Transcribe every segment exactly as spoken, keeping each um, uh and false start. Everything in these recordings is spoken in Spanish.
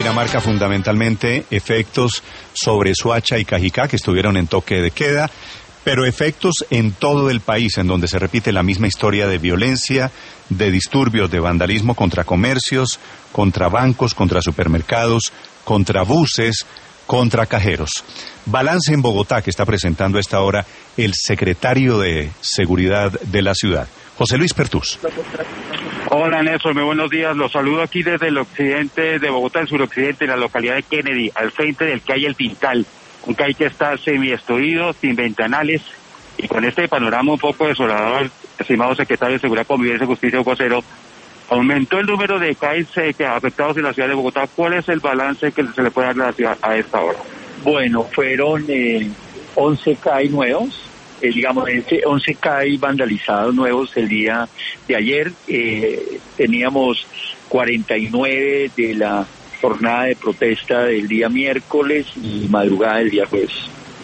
Marca fundamentalmente efectos sobre Soacha y Cajicá, que estuvieron en toque de queda, pero efectos en todo el país, en donde se repite la misma historia de violencia, de disturbios, de vandalismo contra comercios, contra bancos, contra supermercados, contra buses, contra cajeros. Balance en Bogotá que está presentando a esta hora el secretario de Seguridad de la ciudad, José Luis Pertús. Hola Néstor, muy buenos días. Los saludo aquí desde el occidente de Bogotá, el suroccidente, en la localidad de Kennedy, al frente del CAI El Tintal. Un CAI que está semi-destruido, sin ventanales, y con este panorama un poco desolador, estimado secretario de Seguridad, Convivencia y Justicia, Hugo Acero, aumentó el número de CAIs eh, que afectados en la ciudad de Bogotá. ¿Cuál es el balance que se le puede dar a la ciudad a esta hora? Bueno, fueron eh, once CAI nuevos. Eh, digamos, once CAI vandalizados nuevos el día de ayer. Eh, teníamos cuarenta y nueve de la jornada de protesta del día miércoles y madrugada del día jueves.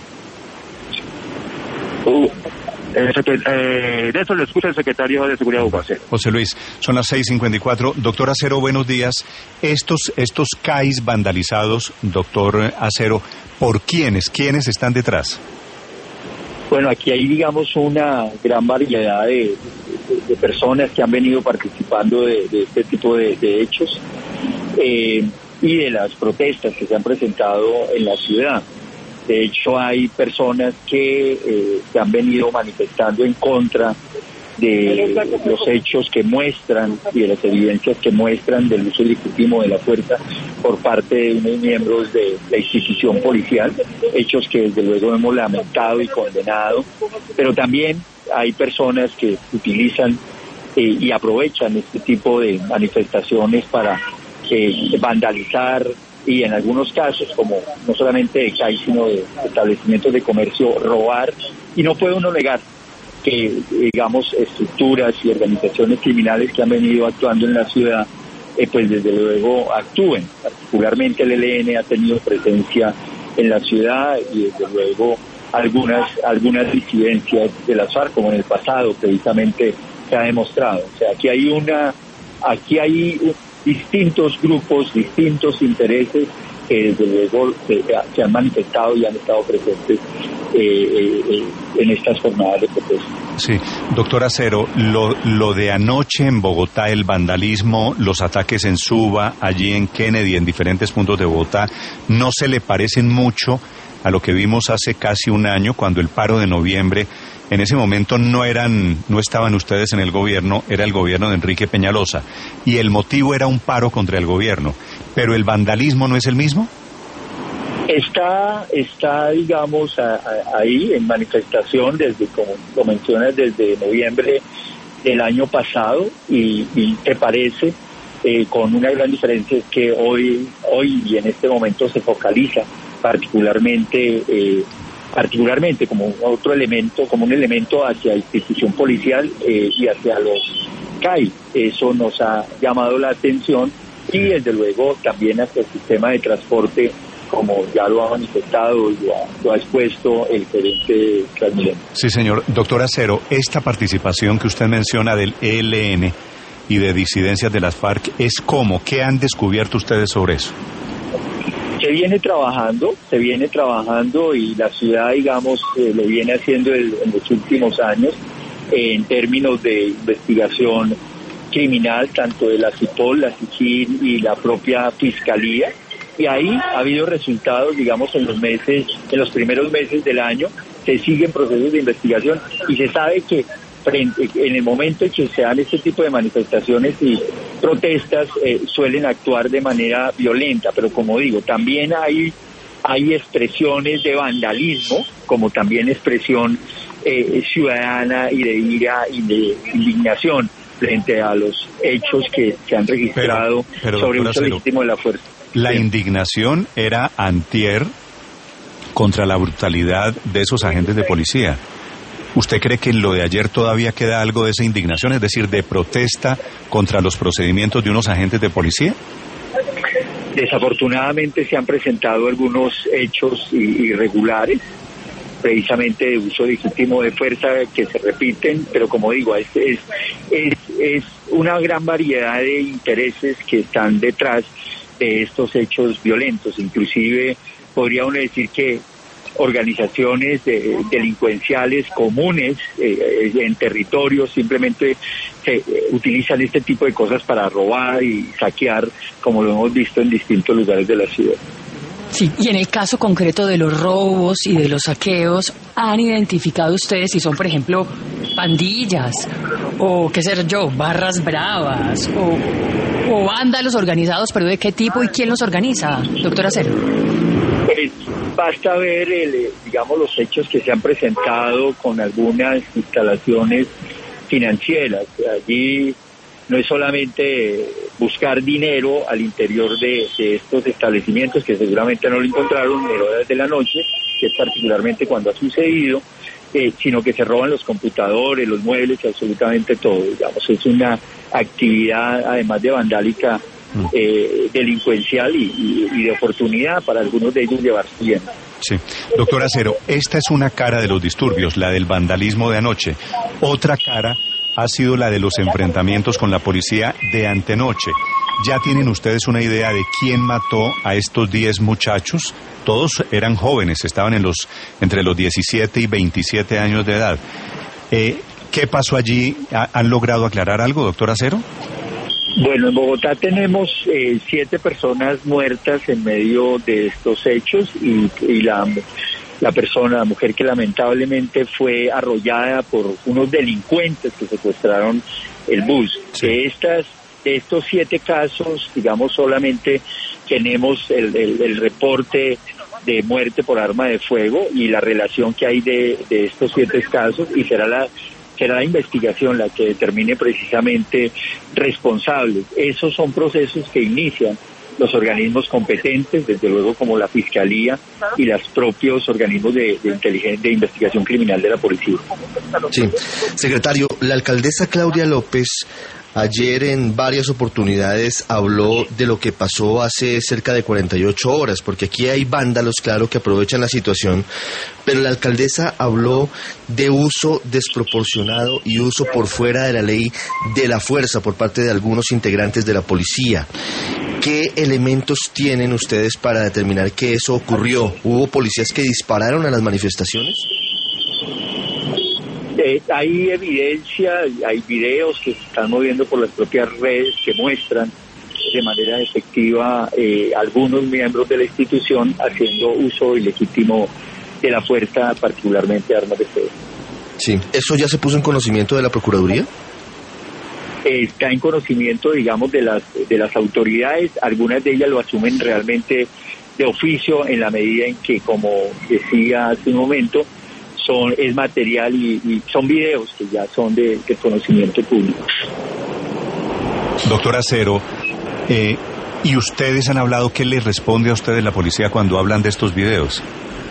Uh, eh, eh, de eso le escucha el secretario de Seguridad, Hugo Acero. José Luis, son las seis cincuenta y cuatro. Doctor Acero, buenos días. Estos, estos CAIs vandalizados, doctor Acero, ¿por quiénes? ¿Quiénes están detrás? Bueno, aquí hay, digamos, una gran variedad de, de, de personas que han venido participando de, de este tipo de, de hechos eh, y de las protestas que se han presentado en la ciudad. De hecho, hay personas que eh, se han venido manifestando en contra de los hechos que muestran y de las evidencias que muestran del uso ilegítimo de la fuerza por parte de unos miembros de la institución policial, hechos que desde luego hemos lamentado y condenado, pero también hay personas que utilizan eh, y aprovechan este tipo de manifestaciones para eh, vandalizar y en algunos casos, como no solamente de CAI, sino de establecimientos de comercio, robar, y no puede uno negar que, digamos, estructuras y organizaciones criminales que han venido actuando en la ciudad, eh, pues desde luego actúen. Particularmente el E L N ha tenido presencia en la ciudad y desde luego algunas algunas disidencias de las FARC, como en el pasado precisamente se ha demostrado. O sea, aquí hay una, aquí hay distintos grupos, distintos intereses que desde luego se, se han manifestado y han estado presentes eh, eh, en estas jornadas de protesta. Sí, doctor Acero, lo, lo de anoche en Bogotá, el vandalismo, los ataques en Suba, allí en Kennedy, en diferentes puntos de Bogotá, ¿no se le parecen mucho a lo que vimos hace casi un año, cuando el paro de noviembre, en ese momento no eran, no estaban ustedes en el gobierno, era el gobierno de Enrique Peñalosa, y el motivo era un paro contra el gobierno, pero el vandalismo no es el mismo? Está, está digamos, a, a, ahí en manifestación desde, como lo mencionas, desde noviembre del año pasado, y, y te parece, eh, con una gran diferencia, es que hoy, hoy y en este momento se focaliza particularmente, eh, particularmente como otro elemento, como un elemento hacia la institución policial eh, y hacia los CAI. Eso nos ha llamado la atención, y desde luego también hacia el sistema de transporte, como ya lo ha manifestado y lo ha, lo ha expuesto el gerente Transmilenio. Sí, señor. Doctor Acero, esta participación que usted menciona del E L N y de disidencias de las FARC, ¿es cómo? ¿Qué han descubierto ustedes sobre eso? Se viene trabajando, se viene trabajando y la ciudad, digamos, eh, lo viene haciendo el, en los últimos años eh, en términos de investigación criminal, tanto de la CIPOL, la SIGIN y la propia Fiscalía. Y ahí ha habido resultados, digamos, en los meses, en los primeros meses del año, se siguen procesos de investigación y se sabe que frente, en el momento en que se dan este tipo de manifestaciones y protestas, eh, suelen actuar de manera violenta, pero como digo, también hay, hay expresiones de vandalismo, como también expresión eh, ciudadana y de ira y de indignación frente a los hechos que se han registrado pero, pero, sobre uso legítimo de la fuerza. La indignación era antier contra la brutalidad de esos agentes de policía. ¿Usted cree que en lo de ayer todavía queda algo de esa indignación, es decir, de protesta contra los procedimientos de unos agentes de policía? Desafortunadamente se han presentado algunos hechos irregulares, precisamente de uso legítimo de fuerza, que se repiten, pero como digo, es, es, es, es una gran variedad de intereses que están detrás de estos hechos violentos. Inclusive podría uno decir que organizaciones eh, delincuenciales comunes eh, en territorios simplemente se, eh, utilizan este tipo de cosas para robar y saquear, como lo hemos visto en distintos lugares de la ciudad. Sí, y en el caso concreto de los robos y de los saqueos, ¿han identificado ustedes si son, por ejemplo, pandillas o, qué sé yo, barras bravas o, o vándalos organizados, pero de qué tipo y quién los organiza, doctor Acero? Pues basta ver, el, digamos, los hechos que se han presentado con algunas instalaciones financieras. Allí no es solamente buscar dinero al interior de, de estos establecimientos, que seguramente no lo encontraron en horas de la noche, que es particularmente cuando ha sucedido, eh, sino que se roban los computadores, los muebles y absolutamente todo. Digamos, es una actividad, además de vandálica, eh, delincuencial y, y, y de oportunidad para algunos de ellos llevarse bien. Sí. Doctor Acero, esta es una cara de los disturbios, la del vandalismo de anoche. Otra cara ha sido la de los enfrentamientos con la policía de antenoche. ¿Ya tienen ustedes una idea de quién mató a estos diez muchachos? Todos eran jóvenes, estaban en los entre los diecisiete y veintisiete años de edad. Eh, ¿Qué pasó allí? ¿Han logrado aclarar algo, doctor Acero? Bueno, en Bogotá tenemos eh, siete personas muertas en medio de estos hechos y, y la... La persona, la mujer que lamentablemente fue arrollada por unos delincuentes que secuestraron el bus. Sí. De estas, de estos siete casos, digamos, solamente tenemos el, el, el reporte de muerte por arma de fuego y la relación que hay de, de estos siete casos, y será la será la investigación la que determine precisamente responsables. Esos son procesos que inician los organismos competentes, desde luego como la Fiscalía y los propios organismos de, de inteligencia, de investigación criminal de la policía. Sí, secretario, la alcaldesa Claudia López ayer en varias oportunidades habló de lo que pasó hace cerca de cuarenta y ocho horas, porque aquí hay vándalos, claro, que aprovechan la situación, pero la alcaldesa habló de uso desproporcionado y uso por fuera de la ley de la fuerza por parte de algunos integrantes de la policía. ¿Qué elementos tienen ustedes para determinar que eso ocurrió? ¿Hubo policías que dispararon a las manifestaciones? Eh, hay evidencia, hay videos que se están moviendo por las propias redes que muestran de manera efectiva eh, algunos miembros de la institución haciendo uso ilegítimo de la fuerza, particularmente armas de fuego. Sí, ¿eso ya se puso en conocimiento de la Procuraduría? Eh, está en conocimiento, digamos, de las de las autoridades. Algunas de ellas lo asumen realmente de oficio en la medida en que, como decía hace un momento, son es material y, y son videos que ya son de, de conocimiento público. Doctor Acero, eh, ¿y ustedes han hablado qué les responde a ustedes la policía cuando hablan de estos videos?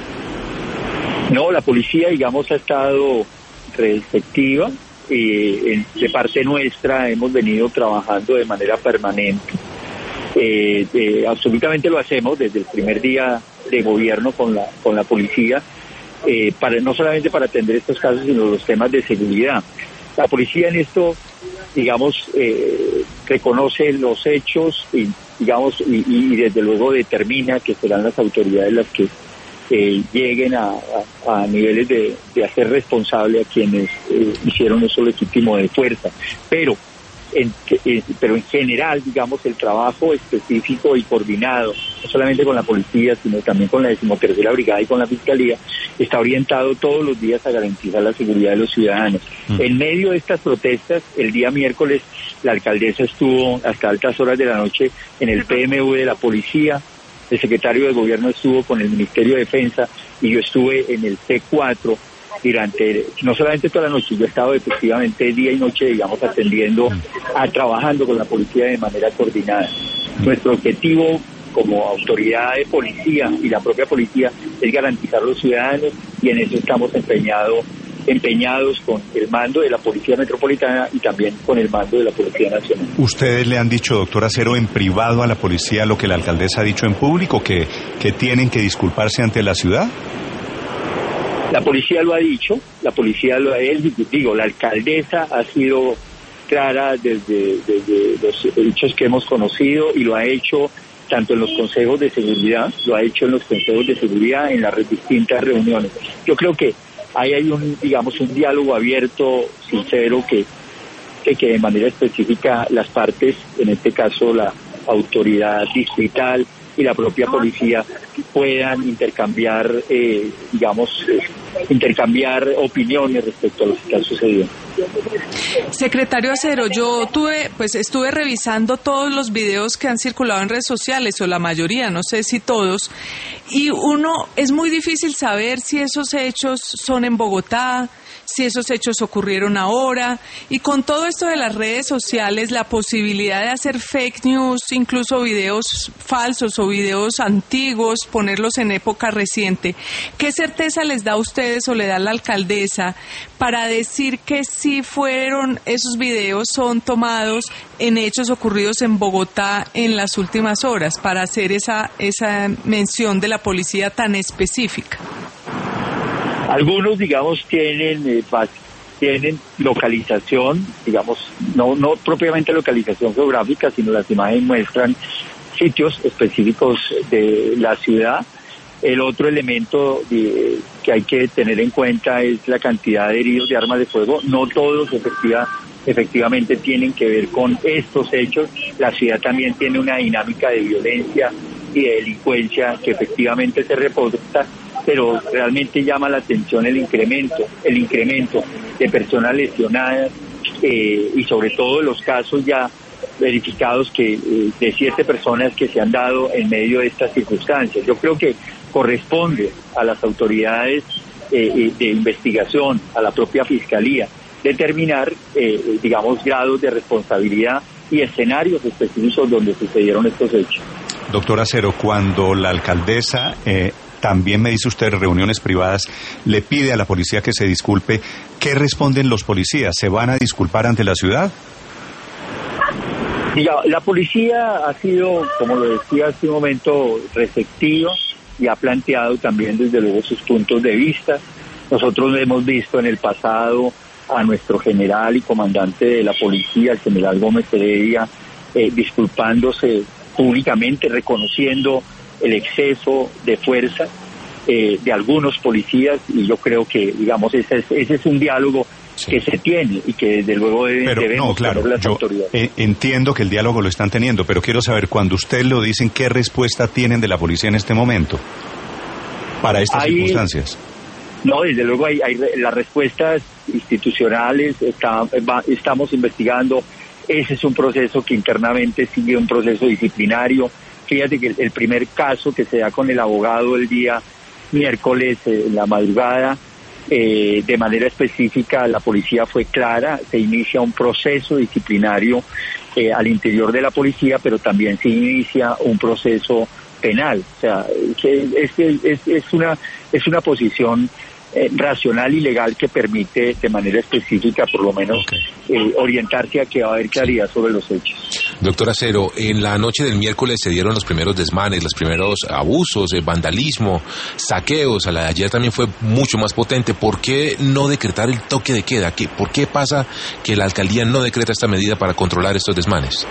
No, la policía, digamos, ha estado receptiva. Eh, de parte nuestra hemos venido trabajando de manera permanente. Eh, eh, absolutamente lo hacemos desde el primer día de gobierno con la con la policía, eh, para no solamente para atender estos casos, sino los temas de seguridad. La policía en esto, digamos, eh, reconoce los hechos y, digamos, y, y desde luego determina que serán las autoridades las que eh, lleguen a, a, a niveles de, de hacer responsable a quienes eh, hicieron eso legítimo de fuerza. Pero en, eh, pero en general, digamos, el trabajo específico y coordinado, no solamente con la policía, sino también con la decimotercera brigada y con la Fiscalía, está orientado todos los días a garantizar la seguridad de los ciudadanos. Mm. En medio de estas protestas, el día miércoles, la alcaldesa estuvo hasta altas horas de la noche en el P M V de la policía, el secretario de gobierno estuvo con el Ministerio de Defensa y yo estuve en el C cuatro durante, no solamente toda la noche, yo he estado efectivamente día y noche, digamos, atendiendo, a trabajando con la policía de manera coordinada. Nuestro objetivo como autoridad de policía y la propia policía es garantizar a los ciudadanos, y en eso estamos empeñados empeñados con el mando de la Policía Metropolitana y también con el mando de la Policía Nacional. ¿Ustedes le han dicho, doctor Acero, en privado a la policía lo que la alcaldesa ha dicho en público, que, que tienen que disculparse ante la ciudad? La policía lo ha dicho, la policía lo ha digo, la alcaldesa ha sido clara desde, desde los hechos que hemos conocido y lo ha hecho tanto en los consejos de seguridad, lo ha hecho en los consejos de seguridad, en las distintas reuniones. Yo creo que ahí hay un, digamos, un diálogo abierto, sincero, que, que, que de manera específica las partes, en este caso la autoridad distrital y la propia policía, puedan intercambiar, eh, digamos, eh, intercambiar opiniones respecto a lo que está sucediendo. Secretario Acero, yo tuve, pues estuve revisando todos los videos que han circulado en redes sociales, o la mayoría, no sé si todos, y uno, es muy difícil saber si esos hechos son en Bogotá, si esos hechos ocurrieron ahora, y con todo esto de las redes sociales, la posibilidad de hacer fake news, incluso videos falsos o videos antiguos, ponerlos en época reciente, ¿qué certeza les da a ustedes o le da a la alcaldesa para decir que sí fueron, esos videos son tomados en hechos ocurridos en Bogotá en las últimas horas, para hacer esa, esa mención de la policía tan específica? Algunos, digamos, tienen eh, tienen localización, digamos, no no propiamente localización geográfica, sino las imágenes muestran sitios específicos de la ciudad. El otro elemento de, que hay que tener en cuenta es la cantidad de heridos de armas de fuego. No todos efectiva, efectivamente tienen que ver con estos hechos. La ciudad también tiene una dinámica de violencia y de delincuencia que efectivamente se reporta, pero realmente llama la atención el incremento, el incremento de personas lesionadas eh, y sobre todo los casos ya verificados que eh, de siete personas que se han dado en medio de estas circunstancias. Yo creo que corresponde a las autoridades eh, de investigación, a la propia Fiscalía, determinar, eh, digamos, grados de responsabilidad y escenarios específicos donde sucedieron estos hechos. Doctor Acero, cuando la alcaldesa, eh, también me dice usted, reuniones privadas, le pide a la policía que se disculpe, ¿qué responden los policías? ¿Se van a disculpar ante la ciudad? Diga, la policía ha sido, como lo decía hace un momento, receptiva y ha planteado también desde luego sus puntos de vista. Nosotros hemos visto en el pasado a nuestro general y comandante de la policía, el general Gómez Heredia, eh, disculpándose públicamente, reconociendo el exceso de fuerza eh, de algunos policías, y yo creo que, digamos, ese es, ese es un diálogo sí. que se tiene y que desde luego debe, pero, debemos no, claro, tener las yo autoridades. Eh, entiendo que el diálogo lo están teniendo, pero quiero saber, cuando usted lo dicen, ¿qué respuesta tienen de la policía en este momento para estas hay, circunstancias? No, desde luego hay, hay las respuestas institucionales, está, va, estamos investigando. Ese es un proceso que internamente sigue un proceso disciplinario. Fíjate que el primer caso que se da con el abogado el día miércoles eh, en la madrugada, eh, de manera específica la policía fue clara, se inicia un proceso disciplinario eh, al interior de la policía, pero también se inicia un proceso penal. O sea, que es, es, es una es una posición Eh, racional y legal que permite de manera específica por lo menos okay. eh, orientarse a que va a haber claridad sobre los hechos. Doctor Acero, en la noche del miércoles se dieron los primeros desmanes, los primeros abusos, eh, vandalismo, saqueos. A la de ayer también fue mucho más potente. ¿Por qué no decretar el toque de queda? ¿Qué, ¿Por qué pasa que la alcaldía no decreta esta medida para controlar estos desmanes?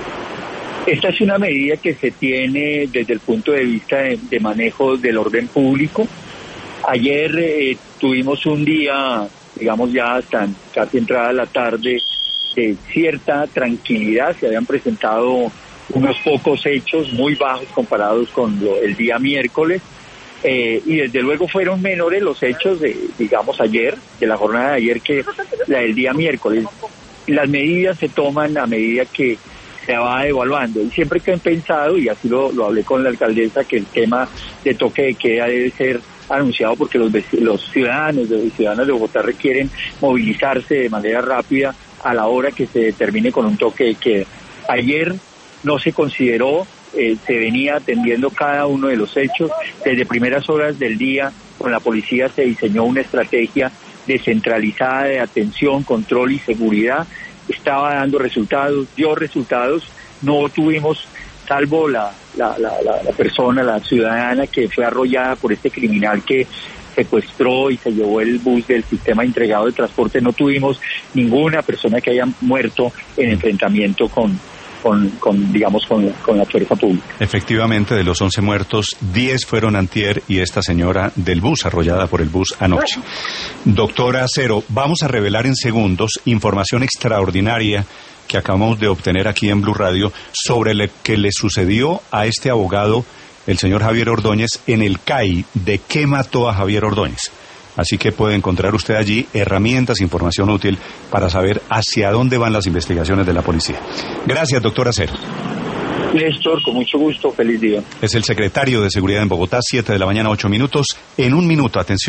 Esta es una medida que se tiene desde el punto de vista de, de manejo del orden público. Ayer eh, tuvimos un día, digamos ya hasta casi entrada la tarde, de cierta tranquilidad. Se habían presentado unos pocos hechos muy bajos comparados con lo, el día miércoles, eh, y desde luego fueron menores los hechos de, digamos, ayer, de la jornada de ayer, que la del día miércoles. Las medidas se toman a medida que se va evaluando, y siempre que han pensado, y así lo, lo hablé con la alcaldesa, que el tema de toque de queda debe ser anunciado porque los, los ciudadanos y ciudadanas de Bogotá requieren movilizarse de manera rápida a la hora que se determine con un toque de queda. Ayer no se consideró, eh, se venía atendiendo cada uno de los hechos. Desde primeras horas del día con la policía se diseñó una estrategia descentralizada de atención, control y seguridad. Estaba dando resultados, dio resultados. No tuvimos, salvo la, la, la, la, la persona, la ciudadana que fue arrollada por este criminal que secuestró y se llevó el bus del sistema entregado de transporte, no tuvimos ninguna persona que haya muerto en enfrentamiento con, con, con digamos, con, con la fuerza pública. Efectivamente, de los once muertos, diez fueron antier y esta señora del bus, arrollada por el bus anoche. Doctora Acero, vamos a revelar en segundos información extraordinaria que acabamos de obtener aquí en Blue Radio sobre lo que le sucedió a este abogado, el señor Javier Ordóñez, en el C A I, de qué mató a Javier Ordóñez. Así que puede encontrar usted allí herramientas, información útil para saber hacia dónde van las investigaciones de la policía. Gracias, doctor Acero. Néstor, con mucho gusto, feliz día. Es el secretario de Seguridad en Bogotá, siete de la mañana, ocho minutos. En un minuto, atención.